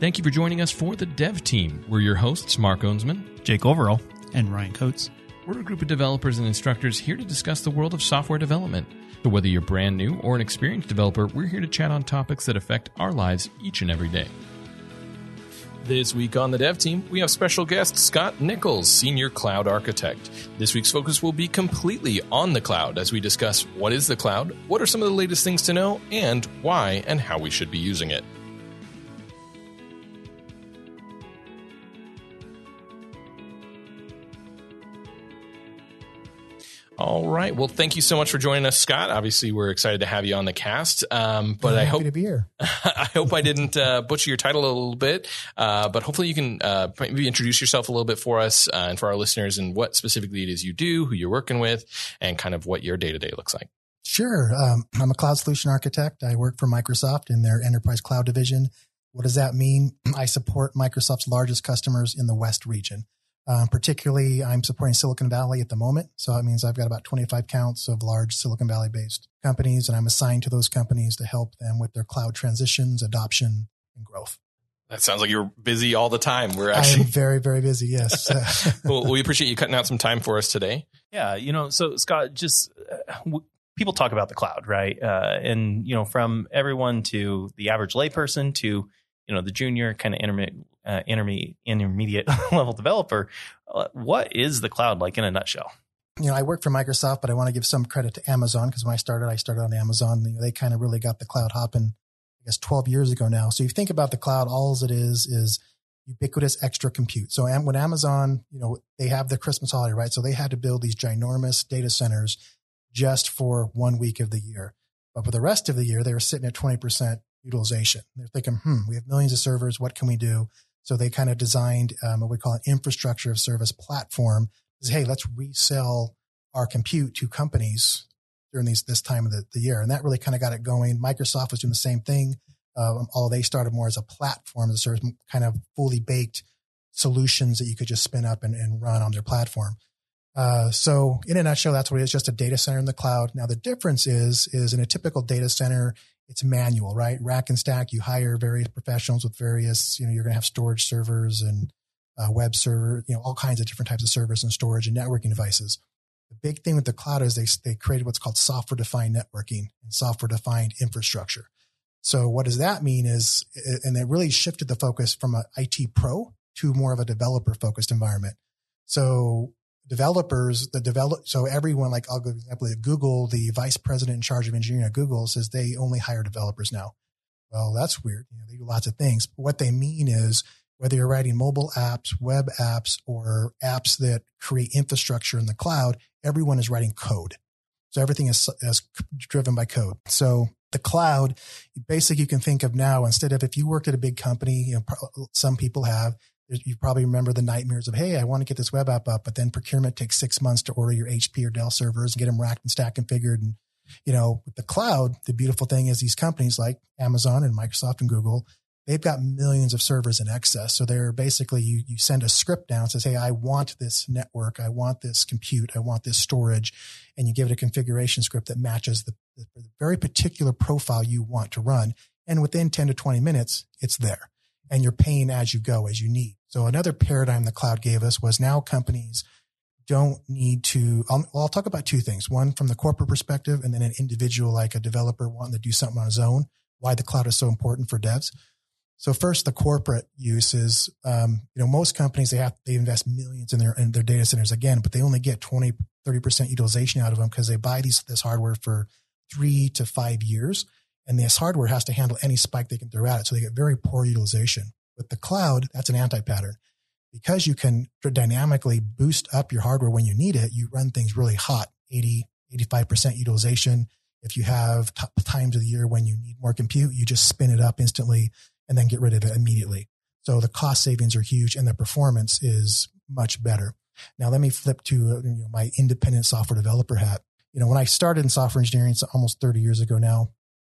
Thank you for joining us for the Dev Team. We're your hosts, Mark Owensman, Jake Overall, and Ryan Coates. We're a group of developers and instructors here to discuss the world of software development. So whether you're brand new or an experienced developer, we're here to chat on topics that affect our lives each and every day. This week on the Dev Team, we have special guest Scott Nichols, Senior Cloud Architect. This week's focus will be completely on the cloud as we discuss what is the cloud, what are some of the latest things to know, and why and how we should be using it. All right. Well, thank you so much for joining us, Scott. Obviously, we're excited to have you on the cast. But I hope to be here. I hope I didn't butcher your title a little bit. But hopefully, you can maybe introduce yourself a little bit for us and for our listeners, and what specifically it is you do, who you're working with, and kind of what your day to day looks like. Sure. I'm a cloud solution architect. I work for Microsoft in their enterprise cloud division. What does that mean? I support Microsoft's largest customers in the West region. Particularly, I'm supporting Silicon Valley at the moment. So that means I've got about 25 counts of large Silicon Valley-based companies, and I'm assigned to those companies to help them with their cloud transitions, adoption, and growth. That sounds like you're busy all the time. I'm very, very busy, yes. Well, we appreciate you cutting out some time for us today. Yeah, so Scott, just people talk about the cloud, right? And, from everyone to the average layperson to the junior kind of intermediate level developer. What is the cloud like in a nutshell? I work for Microsoft, but I want to give some credit to Amazon because when I started on Amazon. They kind of really got the cloud hopping, 12 years ago now. So you think about the cloud, all it is ubiquitous extra compute. So when Amazon, they have the Christmas holiday, right? So they had to build these ginormous data centers just for 1 week of the year. But for the rest of the year, they were sitting at 20% utilization. They're thinking, we have millions of servers. What can we do? So they kind of designed what we call an infrastructure of service platform. Hey, let's resell our compute to companies during this time of the year. And that really kind of got it going. Microsoft was doing the same thing. Although they started more as a platform, as a service, kind of fully baked solutions that you could just spin up and run on their platform. So in a nutshell, that's what it is, just a data center in the cloud. Now the difference is in a typical data center, it's manual, right? Rack and stack. You hire various professionals with various, you're going to have storage servers and web server, all kinds of different types of servers and storage and networking devices. The big thing with the cloud is they created what's called software-defined networking and software-defined infrastructure. So what does that mean is, and it really shifted the focus from an IT pro to more of a developer-focused environment. So so everyone, like I'll give an example of Google, the vice president in charge of engineering at Google says they only hire developers now. Well, that's weird. They do lots of things. But what they mean is whether you're writing mobile apps, web apps, or apps that create infrastructure in the cloud, everyone is writing code. So everything is driven by code. So the cloud, basically you can think of now, instead of if you worked at a big company, some people have, you probably remember the nightmares of, hey, I want to get this web app up, but then procurement takes 6 months to order your HP or Dell servers and get them racked and stacked configured. And, with the cloud, the beautiful thing is these companies like Amazon and Microsoft and Google, they've got millions of servers in excess. So they're basically, you send a script down that says, hey, I want this network. I want this compute. I want this storage. And you give it a configuration script that matches the very particular profile you want to run. And within 10 to 20 minutes, it's there. And you're paying as you go, as you need. So another paradigm the cloud gave us was now companies don't need to, I'll talk about two things. One from the corporate perspective, and then an individual like a developer wanting to do something on his own, why the cloud is so important for devs. So first, the corporate use is, most companies, they invest millions in their data centers again, but they only get 20, 30% utilization out of them because they buy this hardware for 3 to 5 years. And this hardware has to handle any spike they can throw at it. So they get very poor utilization. With the cloud, that's an anti-pattern. Because you can dynamically boost up your hardware when you need it, you run things really hot, 80, 85% utilization. If you have times of the year when you need more compute, you just spin it up instantly and then get rid of it immediately. So the cost savings are huge and the performance is much better. Now let me flip to my independent software developer hat. When I started in software engineering, it's almost 30 years ago now,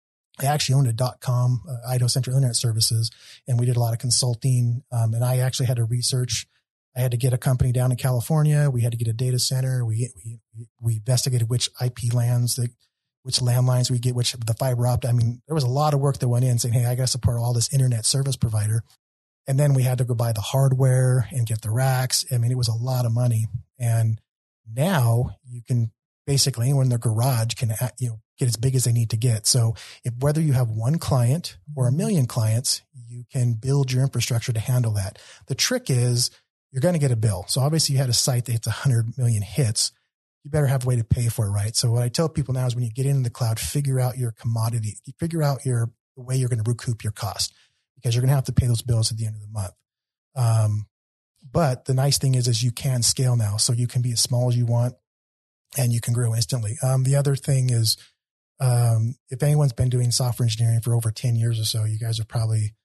I actually owned a .com, IDO Central Internet Services, and we did a lot of consulting. And I actually had to research. I had to get a company down in California. We had to get a data center. We investigated which IP lands, which landlines we get, which the fiber optic. I mean, there was a lot of work that went in saying, hey, I got to support all this internet service provider. And then we had to go buy the hardware and get the racks. I mean, it was a lot of money. And now you can basically anyone in their garage can, get as big as they need to get. So whether you have one client or a million clients, you can build your infrastructure to handle that. The trick is you're going to get a bill. So obviously you had a site that hits 100 million hits. You better have a way to pay for it, right? So what I tell people now is when you get into the cloud, figure out your commodity, figure out the way you're going to recoup your cost, because you're going to have to pay those bills at the end of the month. But the nice thing is you can scale now. So you can be as small as you want and you can grow instantly. The other thing is, if anyone's been doing software engineering for over 10 years or so, you guys are probably,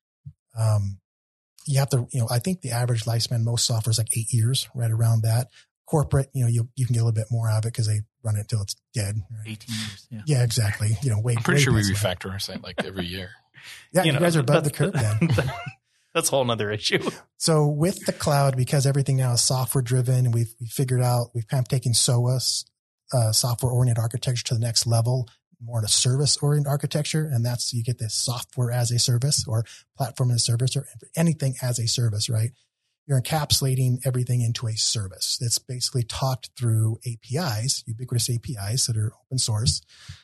you have to, I think the average lifespan, most software is like 8 years, right around that. Corporate, you can get a little bit more out of it because they run it until it's dead. Right? 18 years. Yeah. Yeah, exactly. I'm pretty sure we refactor our site like every year. Yeah, you guys are above the curve then. That's a whole nother issue. So with the cloud, because everything now is software driven, and we've figured out, we've kind of taken SOAS, software oriented architecture to the next level, more in a service oriented architecture. And that's, you get this software as a service or platform as a service or anything as a service, right? You're encapsulating everything into a service that's basically talked through APIs, ubiquitous APIs that are open source.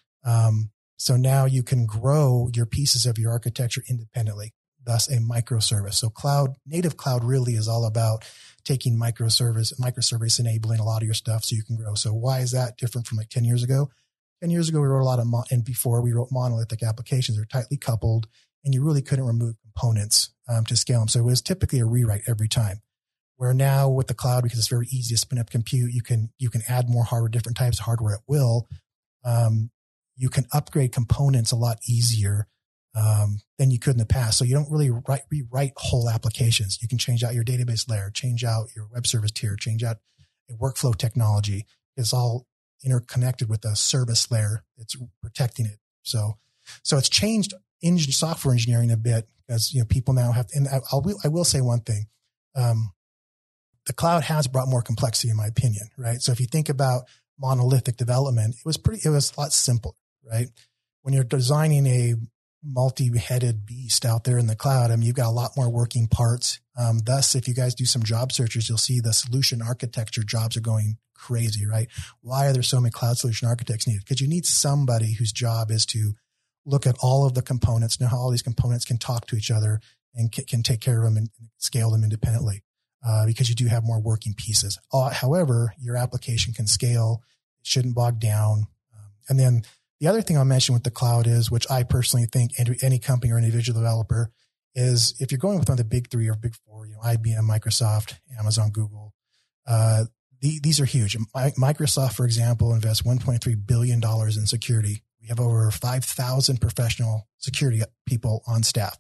So now you can grow your pieces of your architecture independently, thus a microservice. So native cloud really is all about taking microservice enabling a lot of your stuff so you can grow. So why is that different from like 10 years ago? 10 years ago, we wrote a lot of, and before we wrote monolithic applications. They're tightly coupled and you really couldn't remove components to scale them. So it was typically a rewrite every time. Where now with the cloud, because it's very easy to spin up compute, you can add more hardware, different types of hardware at will. You can upgrade components a lot easier than you could in the past. So you don't really rewrite whole applications. You can change out your database layer, change out your web service tier, change out a workflow technology. It's all interconnected with a service layer that's protecting it. So it's changed software engineering a bit because people now have. And I will say one thing. The cloud has brought more complexity, in my opinion, right? So if you think about monolithic development, it was a lot simpler, right? When you're designing a multi-headed beast out there in the cloud, you've got a lot more working parts. Thus, if you guys do some job searches, you'll see the solution architecture jobs are going crazy, right? Why are there so many cloud solution architects needed? Because you need somebody whose job is to look at all of the components, know how all these components can talk to each other and can take care of them and scale them independently. Because you do have more working pieces. However, your application can scale. It shouldn't bog down. And then the other thing I'll mention with the cloud is, which I personally think any company or individual developer is, if you're going with one of the big three or big four, IBM, Microsoft, Amazon, Google, these are huge. Microsoft, for example, invests $1.3 billion in security. We have over 5,000 professional security people on staff.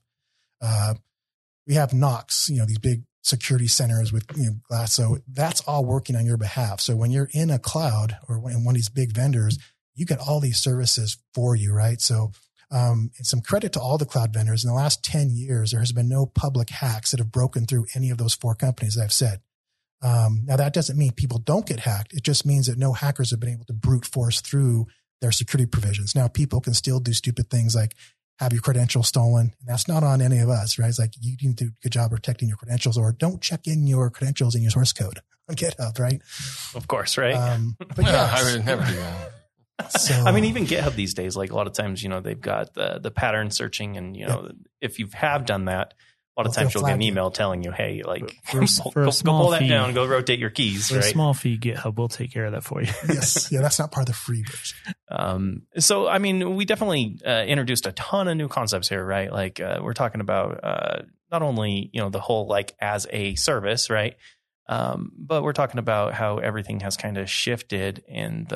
We have Knox, these big security centers with glass. So that's all working on your behalf. So when you're in a cloud or in one of these big vendors, you get all these services for you, right? So and some credit to all the cloud vendors. In the last 10 years, there has been no public hacks that have broken through any of those four companies that I've said. Now that doesn't mean people don't get hacked. It just means that no hackers have been able to brute force through their security provisions. Now people can still do stupid things like have your credentials stolen. And that's not on any of us, right? It's like you need to do a good job protecting your credentials, or don't check in your credentials in your source code on GitHub, right? Of course, right? But yeah, I would never do that. So, even GitHub these days, like a lot of times, they've got the pattern searching, and if you have done that, a lot of times you'll get an email telling you, hey, like for a go small pull that fee, down, go rotate your keys. For right? a small fee, GitHub will take care of that for you. Yes. Yeah, that's not part of the free version. So, we definitely introduced a ton of new concepts here, right? Like we're talking about not only, the whole like as a service, right? But we're talking about how everything has kind of shifted, and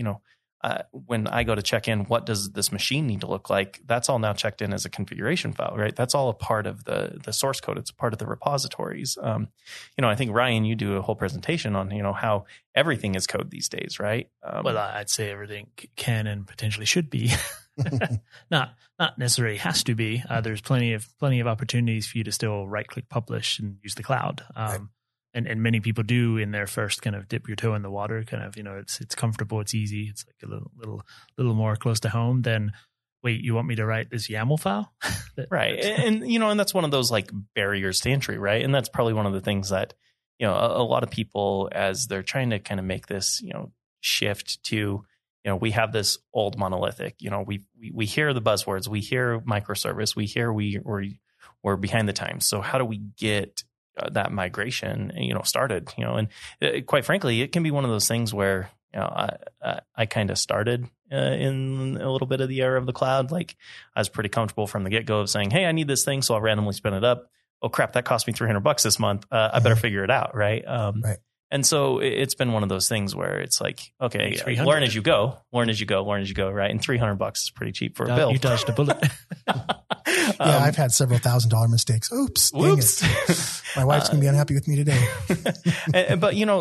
when I go to check in, what does this machine need to look like? That's all now checked in as a configuration file, right? That's all a part of the source code. It's a part of the repositories. I think Ryan, you do a whole presentation on, how everything is code these days, right? Well, I'd say everything can and potentially should be. Not necessarily has to be. There's plenty of opportunities for you to still right click publish and use the cloud. Right. And many people do in their first kind of dip your toe in the water, kind of, it's comfortable, it's easy, it's like a little more close to home. Then wait, you want me to write this YAML file? Right. And, you know, and that's one of those like barriers to entry, right? And that's probably one of the things that, you know, a lot of people, as they're trying to kind of make this, you know, shift to, you know, we have this old monolithic, you know, we hear the buzzwords, we hear microservice, we hear we're behind the times. So how do we get that migration, you know, started, you know, and quite frankly, it can be one of those things where, you know, I kind of started in a little bit of the era of the cloud. Like I was pretty comfortable from the get-go of saying, hey, I need this thing. So I'll randomly spin it up. Oh crap, that cost me $300 this month. I better figure it out. Right. Right. And so it's been one of those things where it's like, okay, learn as you go. Right. And $300 is pretty cheap for a bill. You dodged a bullet. Yeah, I've had several $1,000 mistakes. Oops. Dang it. My wife's going to be unhappy with me today. But you know,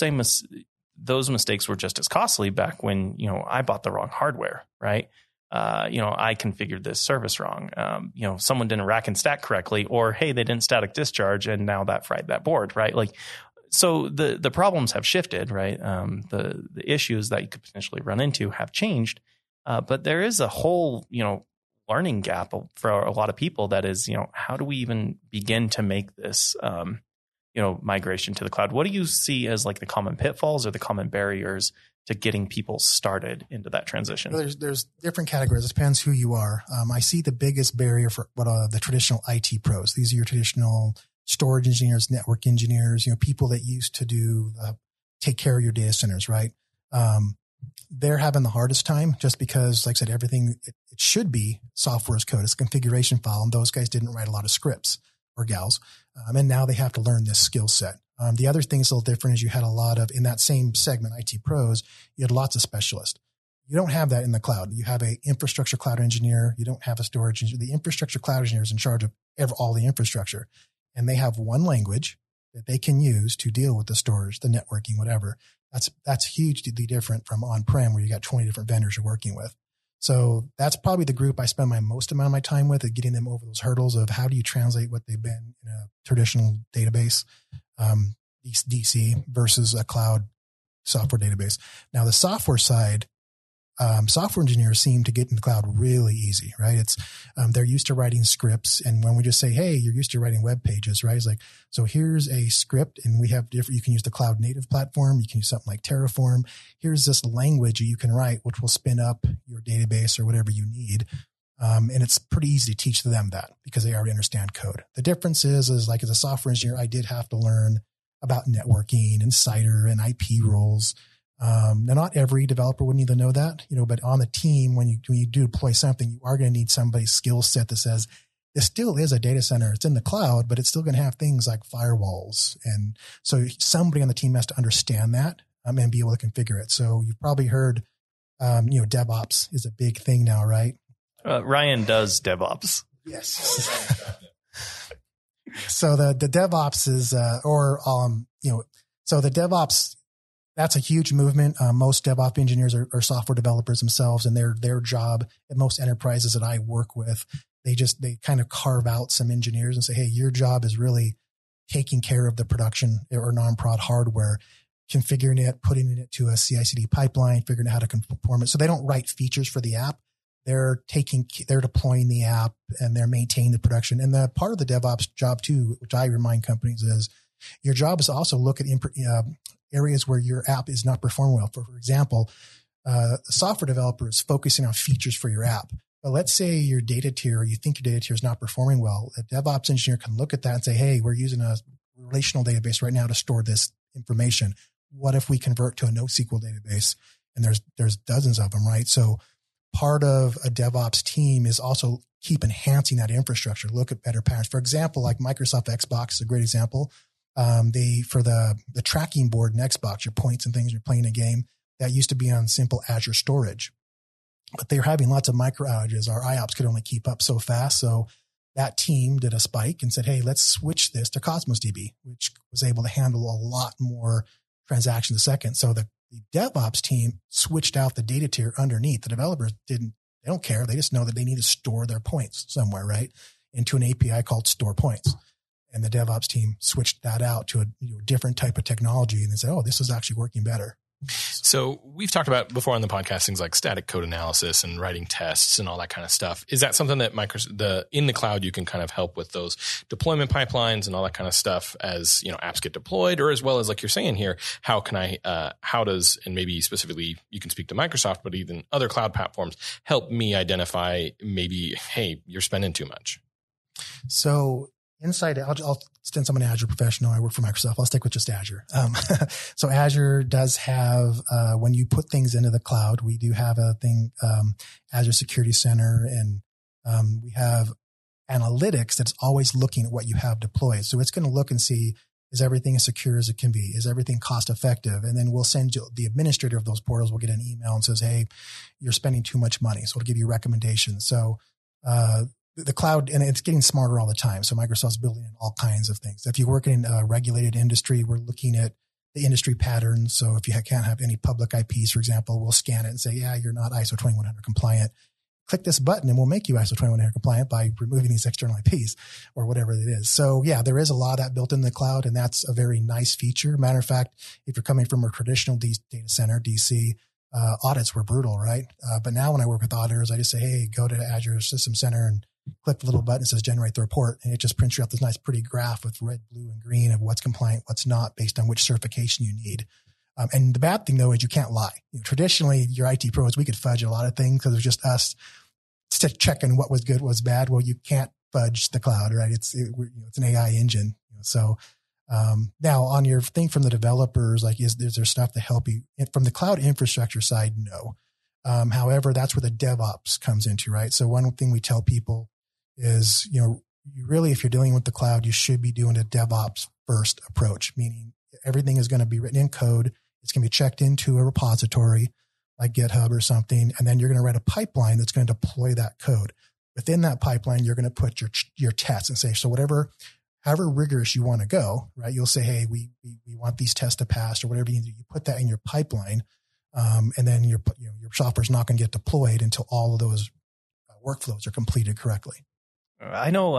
those mistakes were just as costly back when, you know, I bought the wrong hardware, right? You know, I configured this service wrong. You know, someone didn't rack and stack correctly, or hey, they didn't static discharge, and now that fried that board, right? Like, so the problems have shifted, right? The issues that you could potentially run into have changed, but there is a whole, you know, learning gap for a lot of people. That is, you know, how do we even begin to make this, you know, migration to the cloud? What do you see as like the common pitfalls or the common barriers to getting people started into that transition? Well, there's different categories. It depends who you are. I see the biggest barrier for what the traditional IT pros. These are your traditional storage engineers, network engineers, you know, people that used to do take care of your data centers, right? They're having the hardest time just because, like I said, everything it should be software as code. It's a configuration file, and those guys didn't write a lot of scripts, or gals, and now they have to learn this skill set. The other thing that's a little different is you had a lot of, in that same segment, IT pros, you had lots of specialists. You don't have that in the cloud. You have a infrastructure cloud engineer. You don't have a storage engineer. The infrastructure cloud engineer is in charge of all the infrastructure, and they have one language that they can use to deal with the storage, the networking, whatever. That's hugely different from on-prem, where you got 20 different vendors you're working with. So that's probably the group I spend my most amount of my time with, getting them over those hurdles of how do you translate what they've been in a traditional database, DC versus a cloud software database. Now the software side, software engineers seem to get in the cloud really easy, right? It's, they're used to writing scripts. And when we just say, hey, you're used to writing web pages, right? It's like, so here's a script, and we have different, you can use the cloud native platform. You can use something like Terraform. Here's this language you can write, which will spin up your database or whatever you need. And it's pretty easy to teach them that because they already understand code. The difference is like as a software engineer, I did have to learn about networking and CIDR and IP roles. Now, not every developer would need to know that, you know, but on the team, when you do deploy something, you are going to need somebody's skill set that says this still is a data center. It's in the cloud, but it's still going to have things like firewalls. And so somebody on the team has to understand that and be able to configure it. So you've probably heard, you know, DevOps is a big thing now, right? Ryan does DevOps. Yes. So the DevOps is, you know, so the DevOps, that's a huge movement. Most DevOps engineers are software developers themselves, and their job at most enterprises that I work with, they kind of carve out some engineers and say, hey, your job is really taking care of the production or non-prod hardware, configuring it, putting it to a CI/CD pipeline, figuring out how to conform it. So they don't write features for the app. They're deploying the app, and they're maintaining the production. And the part of the DevOps job too, which I remind companies, is your job is to also look at areas where your app is not performing well. For example, a software developer is focusing on features for your app. But let's say your data tier, or you think your data tier is not performing well. A DevOps engineer can look at that and say, hey, we're using a relational database right now to store this information. What if we convert to a NoSQL database? And there's dozens of them, right? So part of a DevOps team is also keep enhancing that infrastructure, look at better patterns. For example, like Microsoft Xbox is a great example. For the tracking board in Xbox, your points and things, you're playing a game, that used to be on simple Azure storage, but they're having lots of micro outages. Our IOPS could only keep up so fast. So that team did a spike and said, hey, let's switch this to Cosmos DB, which was able to handle a lot more transactions a second. So the DevOps team switched out the data tier underneath. The developers they don't care. They just know that they need to store their points somewhere, right? Into an API called store points. And the DevOps team switched that out to a different type of technology. And they said, oh, this is actually working better. So we've talked about before on the podcast things like static code analysis and writing tests and all that kind of stuff. Is that something that in the cloud you can kind of help with those deployment pipelines and all that kind of stuff as apps get deployed, or as well as like you're saying here, how does and maybe specifically you can speak to Microsoft, but even other cloud platforms help me identify maybe, hey, you're spending too much. So inside, since I'm an Azure professional, I work for Microsoft. I'll stick with just Azure. So Azure does have, when you put things into the cloud, we do have a thing, Azure Security Center, and we have analytics that's always looking at what you have deployed. So it's going to look and see, is everything as secure as it can be? Is everything cost effective? And then we'll send you, the administrator of those portals will get an email and says, hey, you're spending too much money. So it'll give you recommendations. So, the cloud, and it's getting smarter all the time. So Microsoft's building in all kinds of things. If you work in a regulated industry, we're looking at the industry patterns. So if you can't have any public IPs, for example, we'll scan it and say, yeah, you're not ISO 2100 compliant. Click this button and we'll make you ISO 2100 compliant by removing these external IPs or whatever it is. So yeah, there is a lot of that built in the cloud, and that's a very nice feature. Matter of fact, if you're coming from a traditional data center, DC, audits were brutal, right? But now when I work with auditors, I just say, hey, go to Azure System Center and click the little button that says generate the report, and it just prints you out this nice pretty graph with red, blue, and green of what's compliant, what's not, based on which certification you need. And the bad thing though is you can't lie. Traditionally, your IT pros, we could fudge a lot of things because it was just us checking what was good, what was bad. Well, you can't fudge the cloud, right? It's an AI engine. So now on your thing from the developers, like is there stuff to help you from the cloud infrastructure side? No. However, that's where the DevOps comes into, right? So one thing we tell people is, you really, if you're dealing with the cloud, you should be doing a DevOps first approach, meaning everything is going to be written in code. It's going to be checked into a repository like GitHub or something. And then you're going to write a pipeline that's going to deploy that code. Within that pipeline, you're going to put your tests and say, so however rigorous you want to go, right? You'll say, hey, we want these tests to pass or whatever you do. You put that in your pipeline. And then your software is not going to get deployed until all of those workflows are completed correctly. I know,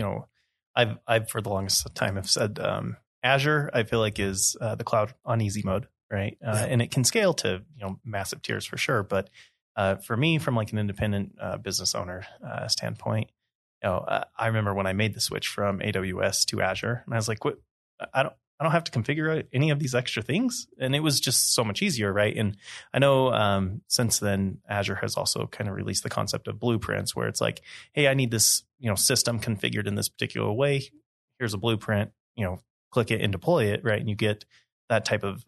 I've for the longest time have said Azure, I feel like is the cloud on easy mode, right? And it can scale to massive tiers for sure. But for me, from like an independent business owner standpoint, I remember when I made the switch from AWS to Azure, and I was like, what? I don't have to configure any of these extra things. And it was just so much easier, right? And I know since then, Azure has also kind of released the concept of blueprints where it's like, hey, I need this system configured in this particular way. Here's a blueprint, click it and deploy it, right? And you get that type of,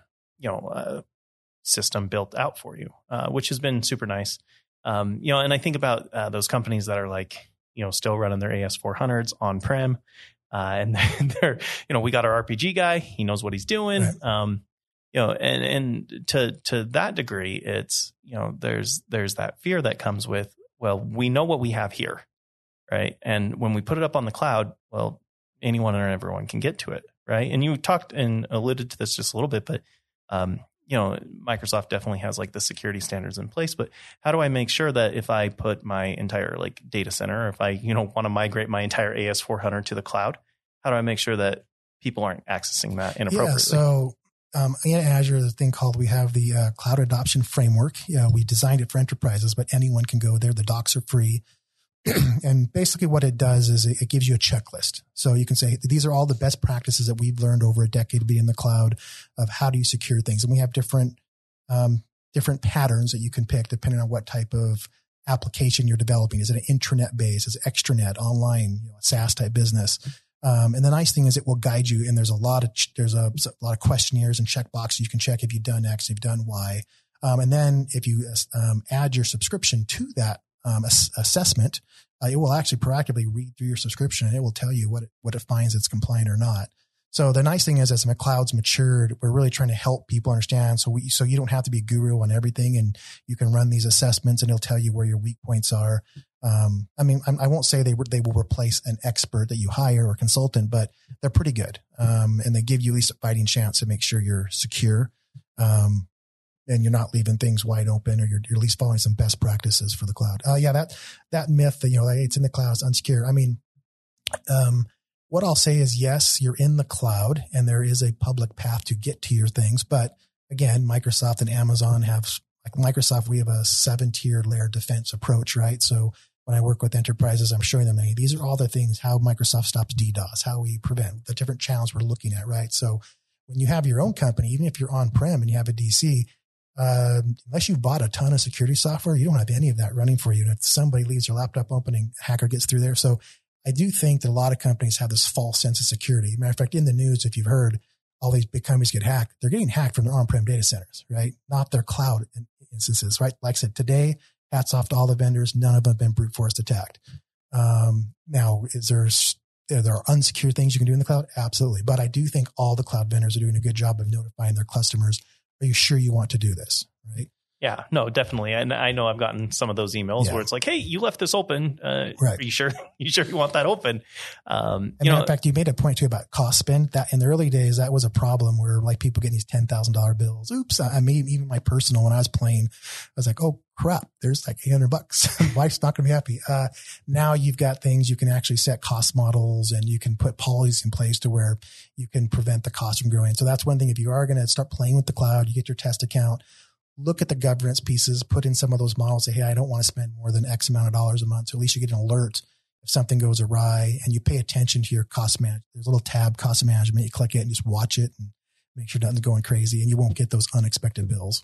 system built out for you, which has been super nice. And I think about those companies that are like, still running their AS400s on-prem. And they're, we got our RPG guy. He knows what he's doing. Right. And to that degree, it's, there's that fear that comes with, well, we know what we have here, right? And when we put it up on the cloud, well, anyone and everyone can get to it, right? And you talked and alluded to this just a little bit, but, Microsoft definitely has like the security standards in place, but how do I make sure that if I put my entire like data center, or if I, want to migrate my entire AS400 to the cloud, how do I make sure that people aren't accessing that inappropriately? Yeah, so in Azure, the thing called, we have the cloud adoption framework. We designed it for enterprises, but anyone can go there. The docs are free. And basically what it does is it gives you a checklist. So you can say, these are all the best practices that we've learned over a decade to be in the cloud of how do you secure things. And we have different patterns that you can pick depending on what type of application you're developing. Is it an intranet base? Is it extranet, online, SaaS type business? And the nice thing is it will guide you. And there's a lot of questionnaires and checkboxes you can check if you've done X, if you've done Y. And then if you add your subscription to that assessment, it will actually proactively read through your subscription and it will tell you what it finds it's compliant or not. So the nice thing is, as the cloud's matured, we're really trying to help people understand. So you don't have to be a guru on everything, and you can run these assessments and it'll tell you where your weak points are. I won't say they will replace an expert that you hire or consultant, but they're pretty good. And they give you at least a fighting chance to make sure you're secure. And you're not leaving things wide open, or you're at least following some best practices for the cloud. That myth that, it's in the cloud, it's unsecure. What I'll say is, yes, you're in the cloud and there is a public path to get to your things, but again, Microsoft and Amazon have, like Microsoft, we have a 7-tier layer defense approach, right? So when I work with enterprises, I'm showing them, hey, these are all the things, how Microsoft stops DDoS, how we prevent the different channels we're looking at, right? So when you have your own company, even if you're on-prem and you have a DC, unless you've bought a ton of security software, you don't have any of that running for you. And if somebody leaves your laptop open and a hacker gets through there. So I do think that a lot of companies have this false sense of security. Matter of fact, in the news, if you've heard, all these big companies get hacked, they're getting hacked from their on-prem data centers, right? Not their cloud instances, right? Like I said, today, hats off to all the vendors. None of them have been brute force attacked. Now, there are unsecure things you can do in the cloud? Absolutely. But I do think all the cloud vendors are doing a good job of notifying their customers. Are you sure you want to do this? Right? Yeah, no, definitely. And I know I've gotten some of those emails where it's like, hey, you left this open. Right. Are you sure you want that open? In fact, you made a point too about cost spend. That in the early days, that was a problem where like people getting these $10,000 bills. Oops. I mean, even my personal, when I was playing, I was like, oh crap, there's like $800. Wife's not going to be happy. Now you've got things you can actually set cost models and you can put policies in place to where you can prevent the cost from growing. So that's one thing. If you are going to start playing with the cloud, you get your test account, look at the governance pieces, put in some of those models, say, hey, I don't want to spend more than X amount of dollars a month. So at least you get an alert if something goes awry, and you pay attention to your cost management. There's a little tab, cost management. You click it and just watch it and make sure nothing's going crazy, and you won't get those unexpected bills.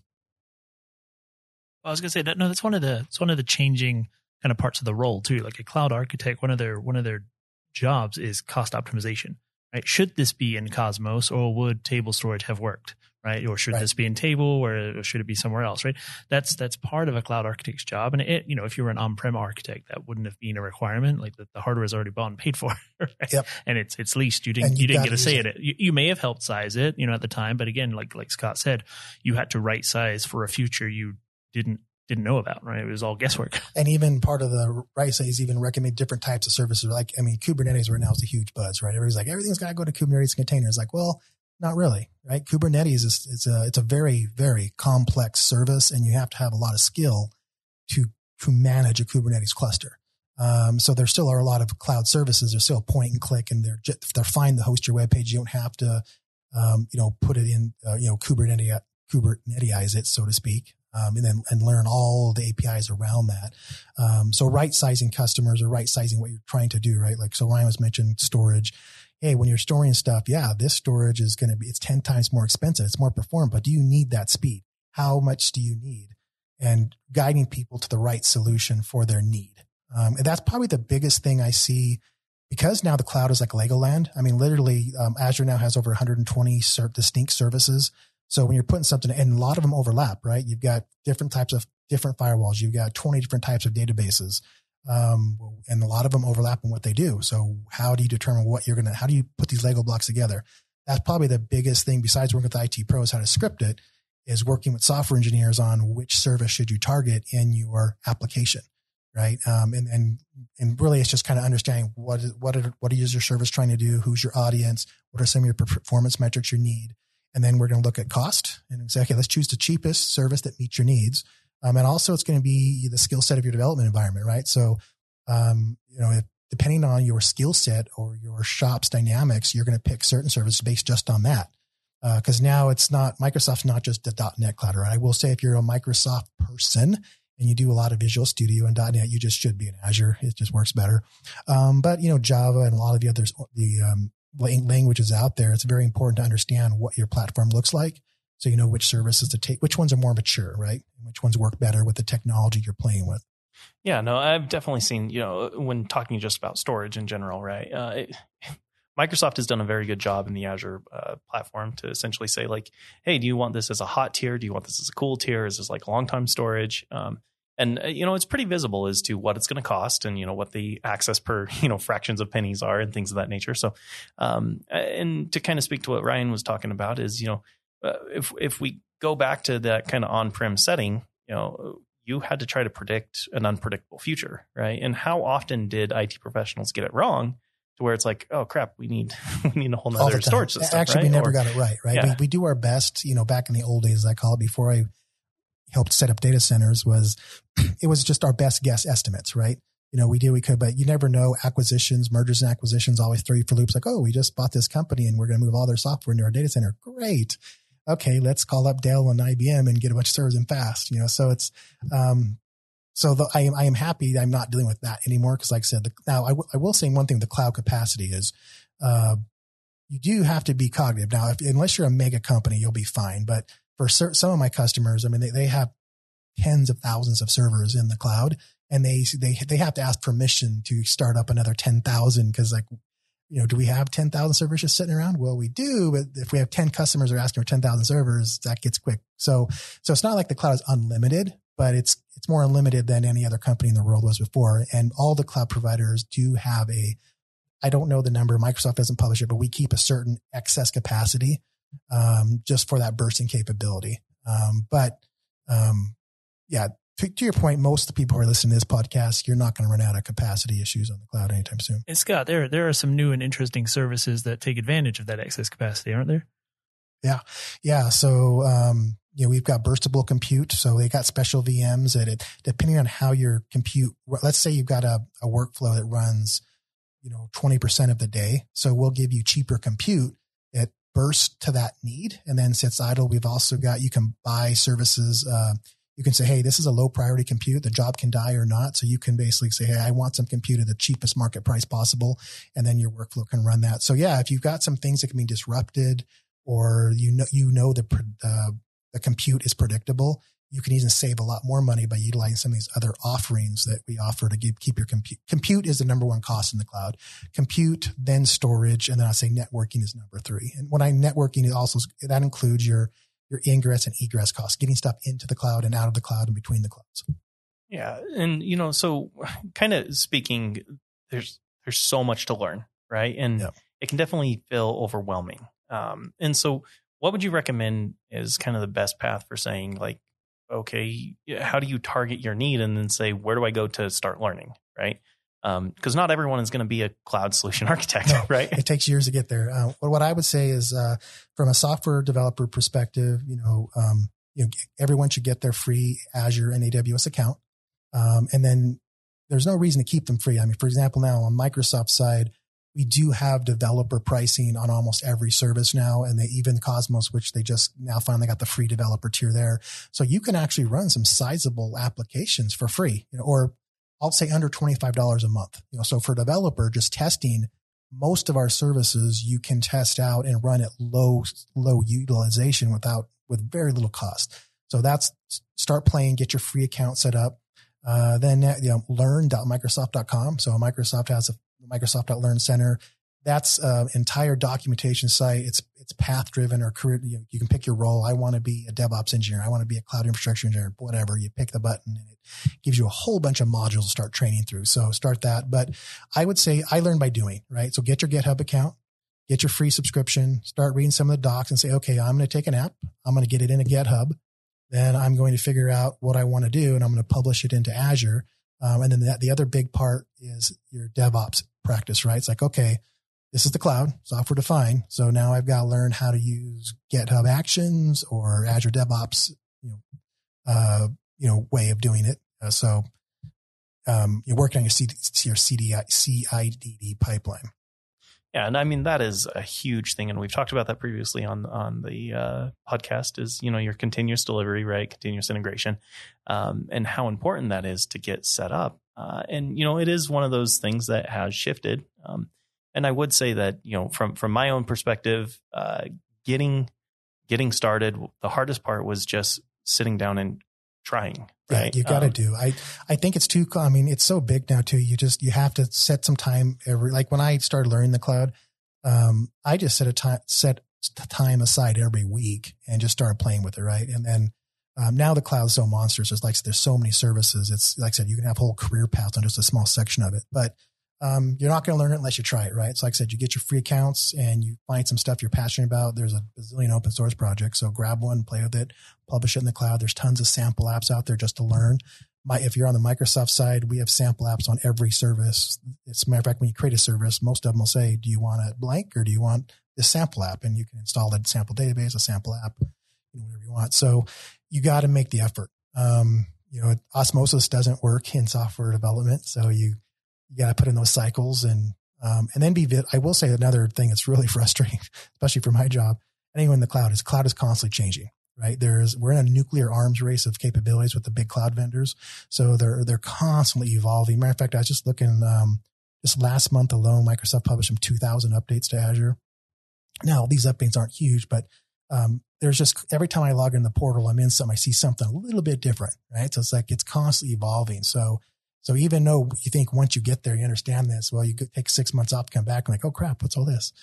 Well, I was going to say that, no, that's one of the changing kind of parts of the role too. Like a cloud architect, one of their jobs is cost optimization, right? Should this be in Cosmos, or would table storage have worked? Right. Or should this be in table, or should it be somewhere else? Right. That's part of a cloud architect's job. And if you were an on-prem architect, that wouldn't have been a requirement. Like the hardware is already bought and paid for. Right? Yep. And it's leased. You didn't get a say in it. You may have helped size it, at the time. But again, like Scott said, you had to right size for a future you didn't know about, right? It was all guesswork. And even part of the right size even recommend different types of services. Like, Kubernetes right now is a huge buzz, right? Everybody's like, everything's got to go to Kubernetes containers. Like, well, not really, right? Kubernetes it's a very, very complex service, and you have to have a lot of skill to manage a Kubernetes cluster. So there still are a lot of cloud services. They're still point and click, and they're fine to host your web page. You don't have to, put it in, Kuberneteize it, so to speak. And learn all the APIs around that. So right sizing customers, or right sizing what you're trying to do, right? Like, so Ryan was mentioning storage. Hey, when you're storing stuff, this storage is it's 10 times more expensive. It's more performant, but do you need that speed? How much do you need? And guiding people to the right solution for their need. And that's probably the biggest thing I see, because now the cloud is like Legoland. Literally, Azure now has over 120 distinct services. So when you're putting something, and a lot of them overlap, right? You've got different types of different firewalls. You've got 20 different types of databases. And a lot of them overlap in what they do. So how do you determine how do you put these Lego blocks together? That's probably the biggest thing, besides working with IT pros, how to script it, is working with software engineers on which service should you target in your application. Right. And really it's just kind of understanding what is your service trying to do? Who's your audience? What are some of your performance metrics you need? And then we're going to look at cost and say, okay, let's choose the cheapest service that meets your needs. And also it's going to be the skill set of your development environment, right? So, depending on your skill set or your shop's dynamics, you're going to pick certain services based just on that. Because now Microsoft's not just the .NET cloud, right? I will say if you're a Microsoft person and you do a lot of Visual Studio and .NET, you just should be in Azure. It just works better. But Java and a lot of the others, languages out there, it's very important to understand what your platform looks like. So you know which services to take, which ones are more mature, right? And which ones work better with the technology you're playing with. Yeah, no, I've definitely seen, when talking just about storage in general, right? Microsoft has done a very good job in the Azure platform to essentially say like, hey, do you want this as a hot tier? Do you want this as a cool tier? Is this like long-time storage? And it's pretty visible as to what it's going to cost and, what the access per, fractions of pennies are and things of that nature. So, and to kind of speak to what Ryan was talking about is, if we go back to that kind of on-prem setting, you had to try to predict an unpredictable future, right? And how often did IT professionals get it wrong to where it's like, oh crap, we need a whole nother storage system. Actually, right? we never got it right? Yeah. We do our best, back in the old days, as I call it, before I helped set up data centers, it was just our best guess estimates, right? We could, but you never know. Mergers and acquisitions always throw you for loops. Like, oh, we just bought this company and we're going to move all their software into our data center. Great. okay, let's call up Dell and IBM and get a bunch of servers in fast, so it's, I am happy that I'm not dealing with that anymore. Cause like I said, now I will say one thing, the cloud capacity is, you do have to be cognitive. Now, unless you're a mega company, you'll be fine. But for some of my customers, I mean, they have tens of thousands of servers in the cloud, and they have to ask permission to start up another 10,000. Cause like, do we have 10,000 servers just sitting around? Well, we do, but if we have 10 customers who are asking for 10,000 servers, that gets quick. So it's not like the cloud is unlimited, but it's more unlimited than any other company in the world was before. And all the cloud providers do have I don't know the number, Microsoft doesn't publish it, but we keep a certain excess capacity, just for that bursting capability. Yeah, to your point, most of the people who are listening to this podcast, you're not going to run out of capacity issues on the cloud anytime soon. And Scott, there are some new and interesting services that take advantage of that excess capacity, aren't there? Yeah. So, we've got burstable compute. So they got special VMs that depending on how your compute, let's say you've got a workflow that runs, 20% of the day. So we'll give you cheaper compute that bursts to that need and then sits idle. We've also got, you can buy services. You can say, hey, this is a low priority compute. The job can die or not. So you can basically say, hey, I want some compute at the cheapest market price possible. And then your workflow can run that. So yeah, if you've got some things that can be disrupted or the compute is predictable, you can even save a lot more money by utilizing some of these other offerings that we offer to keep your compute. Compute is the number one cost in the cloud. Compute, then storage, and then I say networking is number 3. And when networking, that includes your ingress and egress costs, getting stuff into the cloud and out of the cloud and between the clouds. Yeah. And, so kind of speaking, there's so much to learn, right? And It can definitely feel overwhelming. And so what would you recommend is kind of the best path for saying like, okay, how do you target your need and then say, where do I go to start learning? Right. Because not everyone is going to be a cloud solution architect, right? It takes years to get there. What I would say is, from a software developer perspective, everyone should get their free Azure and AWS account. And then there's no reason to keep them free. I mean, for example, now on Microsoft side, we do have developer pricing on almost every service now, and even Cosmos, which they just now finally got the free developer tier there. So you can actually run some sizable applications for free, or I'll say under $25 a month. So for a developer, just testing most of our services, you can test out and run at low utilization with very little cost. So that's start playing, get your free account set up. Then learn.microsoft.com. So Microsoft has a Microsoft.Learn Center. That's an entire documentation site. It's path driven or career. You can pick your role. I want to be a DevOps engineer. I want to be a cloud infrastructure engineer, whatever. You pick the button and it gives you a whole bunch of modules to start training through. So start that. But I would say I learn by doing, right? So get your GitHub account, get your free subscription, start reading some of the docs and say, okay, I'm going to take an app. I'm going to get it into GitHub. Then I'm going to figure out what I want to do and I'm going to publish it into Azure. And then the other big part is your DevOps practice, right? It's like, okay, this is the cloud, software defined. So now I've got to learn how to use GitHub Actions or Azure DevOps, way of doing it. You're working on your CI/CD pipeline. Yeah. And I mean, that is a huge thing. And we've talked about that previously on the podcast is, your continuous delivery, right? Continuous integration, and how important that is to get set up. And it is one of those things that has shifted. And I would say that, from my own perspective, getting started, the hardest part was just sitting down and trying. Right. Yeah, you got to do. I think it's it's so big now too. You have to set some time like when I started learning the cloud, I just set time aside every week and just started playing with it. Right. And then, now the cloud is so monstrous. There's so many services. It's like I said, you can have whole career paths on just a small section of it, but you're not going to learn it unless you try it, right? So like I said, you get your free accounts and you find some stuff you're passionate about. There's a bazillion open source projects. So grab one, play with it, publish it in the cloud. There's tons of sample apps out there just to learn. If you're on the Microsoft side, we have sample apps on every service. As a matter of fact, when you create a service, most of them will say, do you want it blank or do you want this sample app? And you can install a sample database, a sample app, whatever you want. So you got to make the effort. Osmosis doesn't work in software development. So you got to put in those cycles and then I will say another thing that's really frustrating, especially for my job. Anyway, in the cloud is constantly changing, right? We're in a nuclear arms race of capabilities with the big cloud vendors. So they're constantly evolving. Matter of fact, I was just looking, this last month alone, Microsoft published some 2,000 updates to Azure. Now, these updates aren't huge, but there's just every time I log in the portal, I'm in something, I see something a little bit different, right? So it's like it's constantly evolving. So even though you think once you get there, you understand this, well, you could take 6 months off to come back and like, oh crap, what's all this?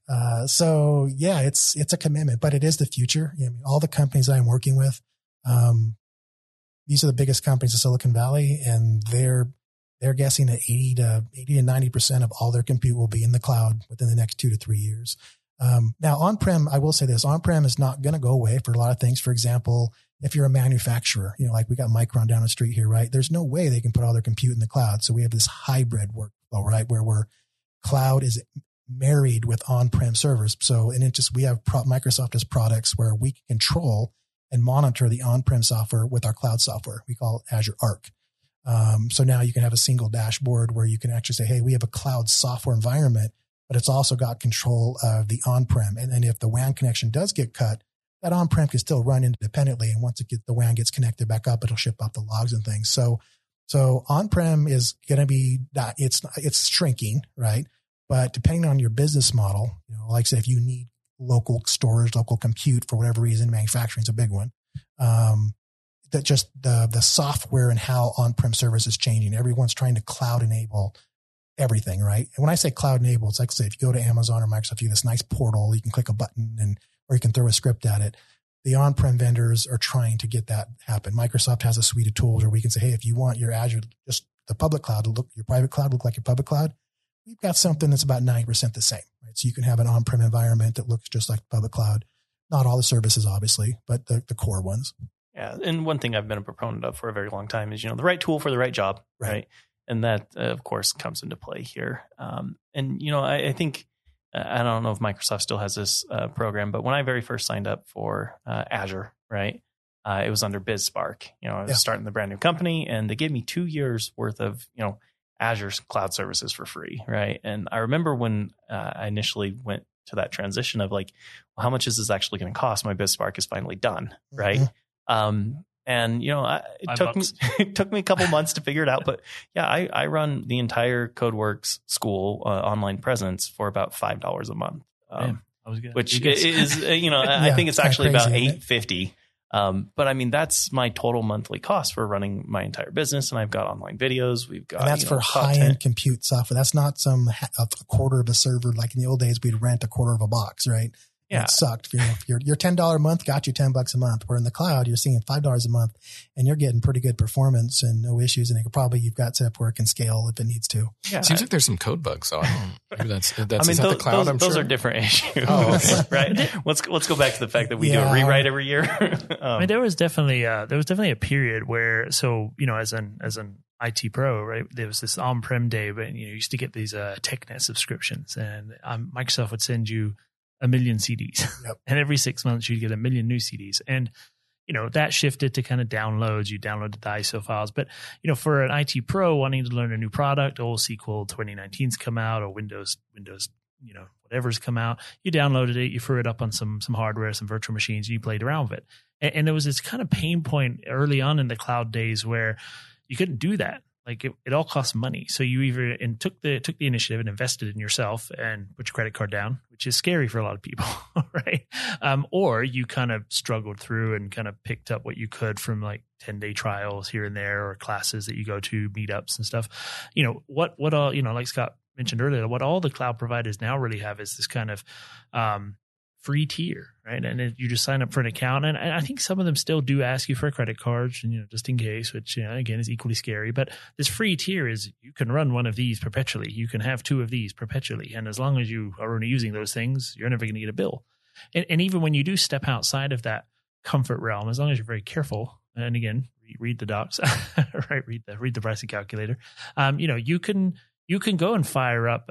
So yeah, it's a commitment, but it is the future. I mean, all the companies I'm working with, these are the biggest companies in Silicon Valley, and they're guessing that 80 to 90% of all their compute will be in the cloud within the next 2 to 3 years. Now on-prem, I will say this, on-prem is not going to go away for a lot of things. For example, if you're a manufacturer, like we got Micron down the street here, right? There's no way they can put all their compute in the cloud. So we have this hybrid workflow, right? Where cloud is married with on-prem servers. So, and we have Microsoft has products where we can control and monitor the on-prem software with our cloud software. We call it Azure Arc. So now you can have a single dashboard where you can actually say, hey, we have a cloud software environment, but it's also got control of the on-prem. And then if the WAN connection does get cut, that on-prem can still run independently. And once the WAN gets connected back up, it'll ship out the logs and things. So on-prem is going to be, it's shrinking, right? But depending on your business model, like I said, if you need local storage, local compute for whatever reason, manufacturing is a big one. That just the software and how on-prem service is changing. Everyone's trying to cloud enable everything, right? And when I say cloud enable, it's like, say, if you go to Amazon or Microsoft, you have this nice portal, you can click a button or you can throw a script at it. The on-prem vendors are trying to get that happen. Microsoft has a suite of tools where we can say, hey, if you want your Azure, just the public cloud to look, your private cloud look like your public cloud, we've got something that's about 90% the same, right? So you can have an on-prem environment that looks just like public cloud. Not all the services, obviously, but the core ones. Yeah. And one thing I've been a proponent of for a very long time is, the right tool for the right job. Right. And that, of course, comes into play here. I think, I don't know if Microsoft still has this program, but when I very first signed up for Azure, right, it was under BizSpark. I was starting the brand new company, and they gave me 2 years worth of, Azure's cloud services for free. Right. And I remember when I initially went to that transition of like, well, how much is this actually going to cost? My BizSpark is finally done. Right. Mm-hmm. It took me a couple months to figure it out, but yeah, I run the entire CodeWorks school online presence for about $5 a month, which is, I think it's actually about $8.50. But I mean, that's my total monthly cost for running my entire business. And I've got online videos. We've got, and that's for high-end compute software. That's not a quarter of a server. Like in the old days, we'd rent a quarter of a box, right? Yeah. It sucked. Your $10 a month got you $10 a month. Where in the cloud, you're seeing $5 a month and you're getting pretty good performance and no issues. And you've got set up where it can scale if it needs to. Yeah. It seems like there's some code bugs. So maybe that's the cloud. Those are different issues. Oh, okay. Right. Let's go back to the fact that we do a rewrite every year. There was definitely a period where, as an IT pro, right, there was this on-prem day, but you used to get these TechNet subscriptions, and Microsoft would send you 1 million CDs. Yep. And every 6 months you'd get 1 million new CDs. And, that shifted to kind of downloads. You downloaded the ISO files. But, for an IT pro wanting to learn a new product, SQL 2019's come out, or Windows, whatever's come out, you downloaded it, you threw it up on some hardware, some virtual machines, and you played around with it. And there was this kind of pain point early on in the cloud days where you couldn't do that. Like it all costs money. So you either took the initiative and invested in yourself and put your credit card down, which is scary for a lot of people, right? Or you kind of struggled through and kind of picked up what you could from like 10-day trials here and there, or classes that you go to, meetups and stuff. What all, like Scott mentioned earlier, what all the cloud providers now really have is this kind of free tier, right? And you just sign up for an account. And I think some of them still do ask you for a credit card, just in case, which, again, is equally scary. But this free tier is you can run one of these perpetually. You can have 2 of these perpetually. And as long as you are only using those things, you're never going to get a bill. And even when you do step outside of that comfort realm, as long as you're very careful, and again, read the docs, right? Read the pricing calculator. You can go and fire up